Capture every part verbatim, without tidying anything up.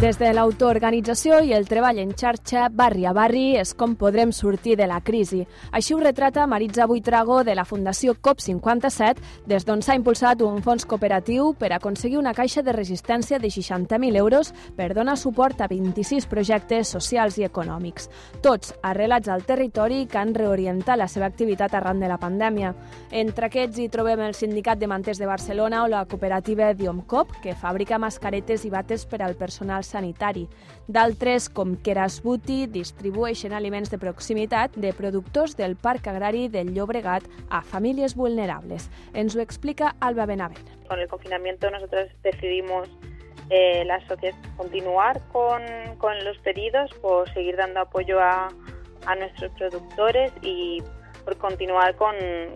Des de l'autoorganització i el treball en xarxa, barri a barri, és com podrem sortir de la crisi. Així ho retrata Maritza Buitrago de la Fundació COP cinquanta-set, des d'on s'ha impulsat un fons cooperatiu per aconseguir una caixa de resistència de seixanta mil euros per donar suport a vint-i-sis projectes socials i econòmics, tots arrelats al territori que han reorientat la seva activitat arran de la pandèmia. Entre aquests hi trobem el Sindicat de Manters de Barcelona o la cooperativa Diomcop, que fabrica mascaretes i bates per al personal sanitari. D'altres, com Keras Buti, distribueixen aliments de proximitat de productors del Parc Agrari del Llobregat a famílies vulnerables. Ens ho explica Alba Benavent. Con el confinamiento nosotros decidimos eh, la sociedad continuar con, con los pedidos, por seguir dando apoyo a, a nuestros productores y por continuar con,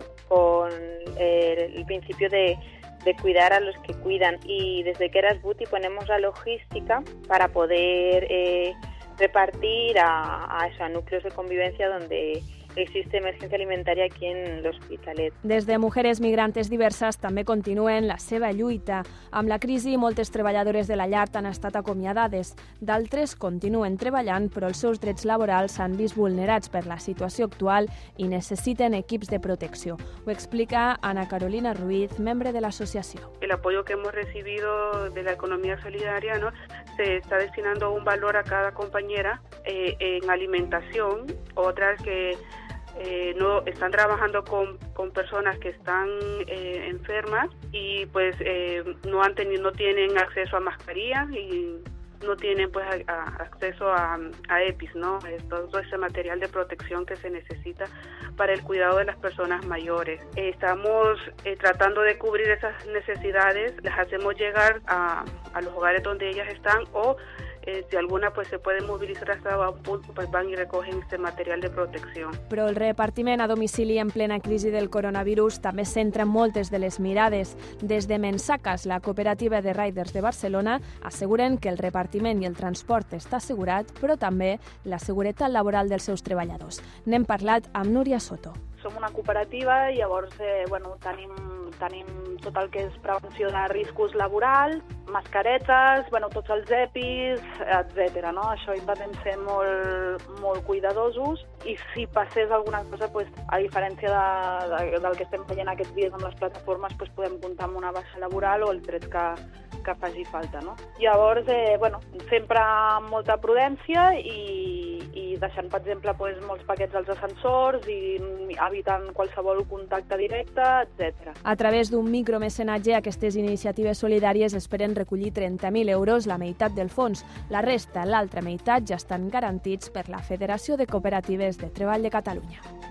con eh, el principio de de cuidar a los que cuidan, y desde Keras Buti ponemos la logística para poder eh, repartir a, a, eso, a núcleos de convivencia donde existe emergència alimentària aquí en l'Hospitalet. Des de Mujeres Migrantes Diverses també continuen la seva lluita. Amb la crisi, moltes treballadores de la llar han estat acomiadades. D'altres continuen treballant, però els seus drets laborals s'han vist vulnerats per la situació actual i necessiten equips de protecció. Ho explica Ana Carolina Ruiz, membre de l'associació. El apoyo que hemos recibido de la economía solidaria, ¿no?, se está destinando un valor a cada compañera eh, en alimentación, otras que Eh, no están trabajando con, con personas que están eh, enfermas y pues eh, no han tenido, no tienen acceso a mascarillas y no tienen pues a, a acceso a, a EPIs, ¿no? Es todo ese material de protección que se necesita para el cuidado de las personas mayores. Eh, estamos eh, tratando de cubrir esas necesidades, las hacemos llegar a, a los hogares donde ellas están, o Eh, si alguna pues se puede movilizar hasta un punto, pues van y recogen este material de protecció. Però el repartiment a domicili en plena crisi del coronavirus també centra moltes de les mirades. Des de Mensacas, la cooperativa de Riders de Barcelona, asseguren que el repartiment i el transport està assegurat, però també la seguretat laboral dels seus treballadors. N'hem parlat amb Núria Soto. Som una cooperativa i llavors eh, bueno, tenim, tenim tot el que és prevenció de riscos laborals, mascaretes, bueno, tots els EPIs, etcètera. No? Això intentem ser molt, molt cuidadosos, i si passés alguna cosa, pues, a diferència de, de, del que estem veient aquests dies amb les plataformes, pues, podem comptar amb una baixa laboral o el tret que, que faci falta. No? Llavors, eh, bueno, sempre amb molta prudència i, i deixant, per exemple, pues, molts paquets als ascensors i evitant qualsevol contacte directe, etcètera. A través d'un micromecenatge, aquestes iniciatives solidàries esperen recollir trenta mil euros, la meitat del fons. La resta, l'altra meitat, ja estan garantits per la Federació de Cooperatives de Treball de Catalunya.